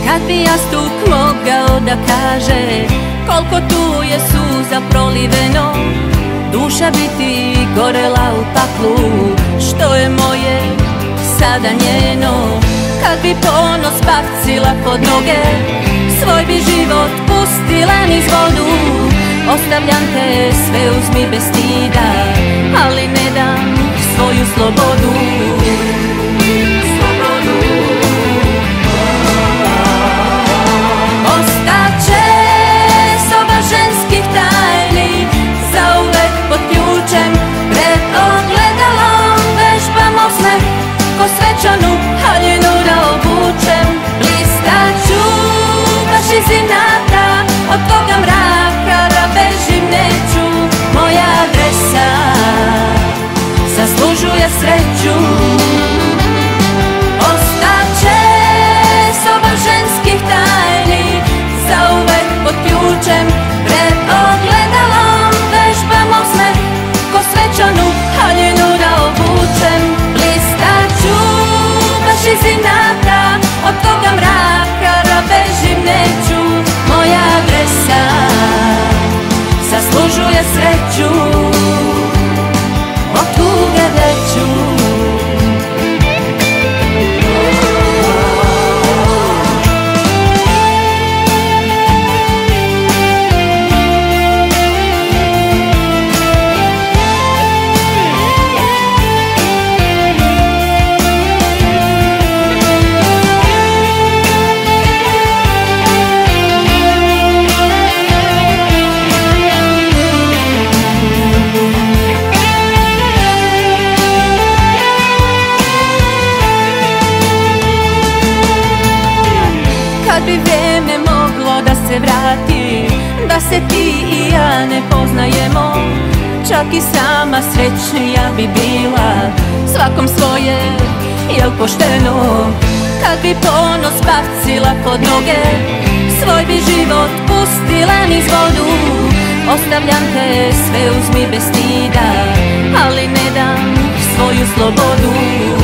Kad bi jastuk mogao da kaže koliko tu je suza proliveno, duša bi ti gorela u paklu, što je moje sada njeno. Kad bi ponos bacila pod noge, svoj bi život pustila niz vodu. Ostavljam te, sve uzmi bez stida, ali ne dam svoju slobodu. Ostaće soba ženskih tajni, zauvek pod ključem, pred ogledalom vežbam osmeh, ko svečanu haljinu da obučem. Blistaću baš iz inata, od toga mraka da bežim neću. Moja adresa zaslužuje sreću. Ostaće soba ženskih tajni, zauvek pod ključem, pred ogledalom vežbam osmeh, ko svečanu haljinu da obučem. Blistaću baš iz inata, od toga mraka da bežim neću. Moja adresa zaslužuje sreću, od tuge veću. Kad bi vrijeme moglo da se vrati, da se ti i ja ne poznajemo, čak i sama srećnija bi bila, svakom svoje, jel pošteno? Kad bi ponos bacila pod noge, svoj bi život pustila niz vodu. Ostavljam te, sve uzmi bez stida, ali ne dam svoju slobodu.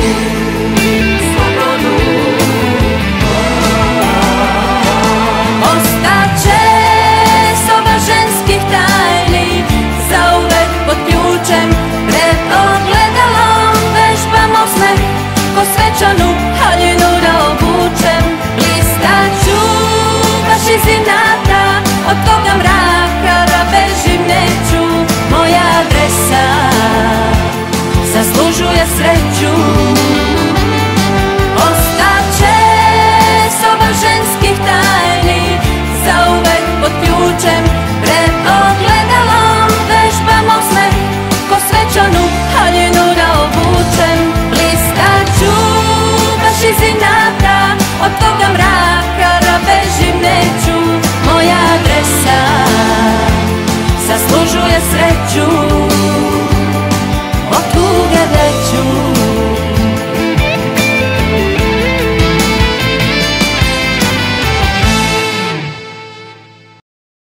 Ostaće soba ženskih tajni, zauvek pod ključem, pred ogledalom vežbam osmeh, ko svečanu haljinu da obučem. Blistaću baš iz inata, od toga mraka da bežim neću. Moja adresa zaslužuje sreću. Ostaće soba ženskih tajni, zauvek pod ključem, pred ogledalom vežbam osmeh, ko svečanu haljinu da obučem. Blistaću baš iz inata, od toga